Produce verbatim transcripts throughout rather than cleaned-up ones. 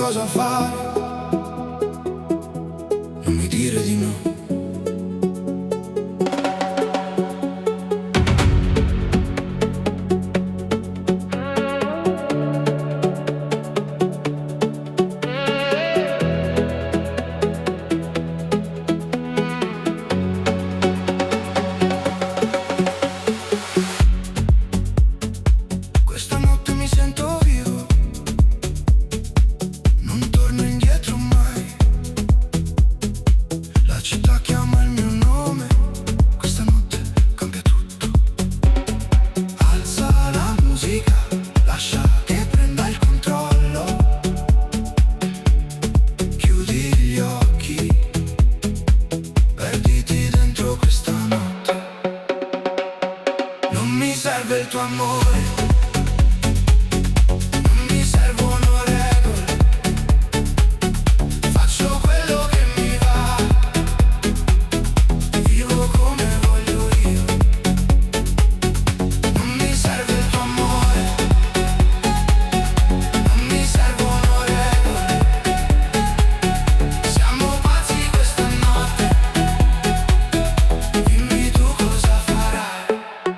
cosa fare, non mi dire di no. Questa notte mi sento vivo, non torno indietro mai. La città chiama il mio nome, questa notte cambia tutto. Alza la musica, lascia che prenda il controllo. Chiudi gli occhi, perditi dentro questa notte. Non mi serve il tuo amore, non mi servono regole, faccio quello che mi va, vivo come voglio io. Non mi serve il tuo amore, non mi servono regole, siamo pazzi questa notte, dimmi tu cosa farai.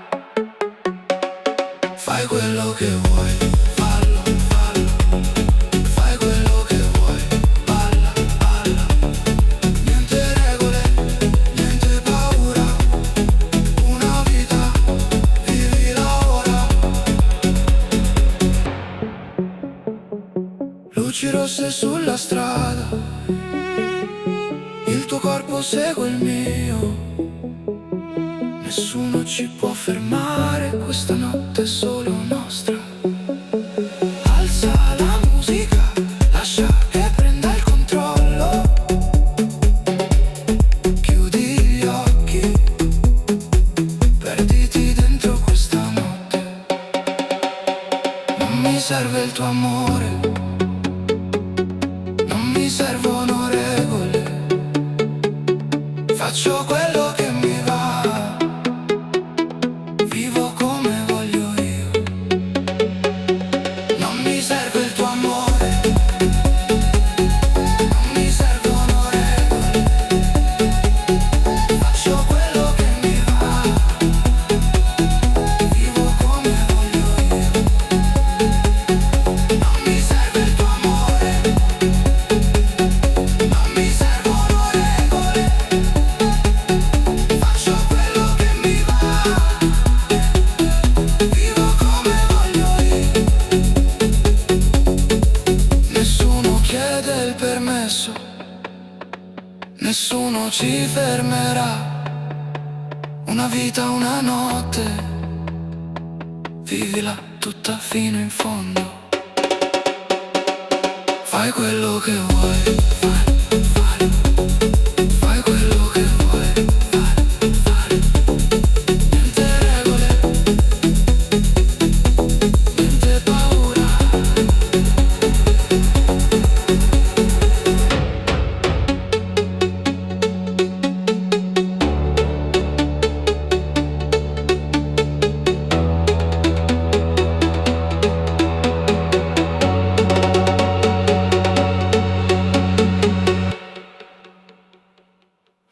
Fai quello che vuoi, fallo, fallo. Fai quello che vuoi, balla, balla. Niente regole, niente paura. Una vita, vivila ora. Luci rosse sulla strada, il tuo corpo segue il mio. Nessuno ci può fermare, questa notte è solo nostra. Alza la musica, lascia che prenda il controllo. Chiudi gli occhi, perditi dentro questa notte. Non mi serve il tuo amore, non mi servono regole, faccio quello che mi va, vivo come voglio io. Non mi serve il tuo amore, non mi servono regole, faccio quello che mi va, vivo come voglio io. Non mi serve il tuo amore, non mi servono regole, faccio quello che mi va, vivo come voglio io. Nessuno chiede il permesso, nessuno ci fermerà. Una vita, una notte, vivila tutta fino in fondo. Fai quello che vuoi, fai, fai.